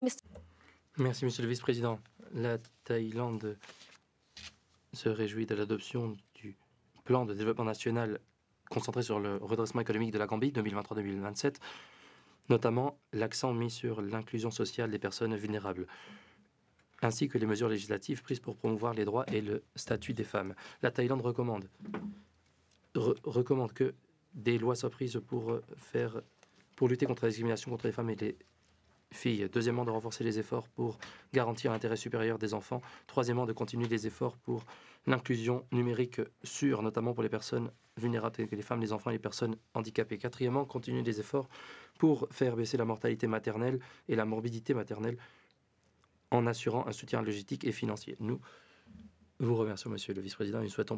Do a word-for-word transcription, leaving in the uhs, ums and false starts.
Mister Merci, Monsieur le Vice-président. La Thaïlande se réjouit de l'adoption du plan de développement national concentré sur le redressement économique de la Gambie deux mille vingt-trois deux mille vingt-sept, notamment l'accent mis sur l'inclusion sociale des personnes vulnérables, ainsi que les mesures législatives prises pour promouvoir les droits et le statut des femmes. La Thaïlande recommande, re- recommande que des lois soient prises pour, faire, pour lutter contre la discrimination contre les femmes et les filles. Deuxièmement, de renforcer les efforts pour garantir l'intérêt supérieur des enfants. Troisièmement, de continuer les efforts pour l'inclusion numérique sûre, notamment pour les personnes vulnérables telles que les femmes, les enfants et les personnes handicapées. Quatrièmement, continuer les efforts pour faire baisser la mortalité maternelle et la morbidité maternelle en assurant un soutien logistique et financier. Nous vous remercions, Monsieur le Vice-président, et nous souhaitons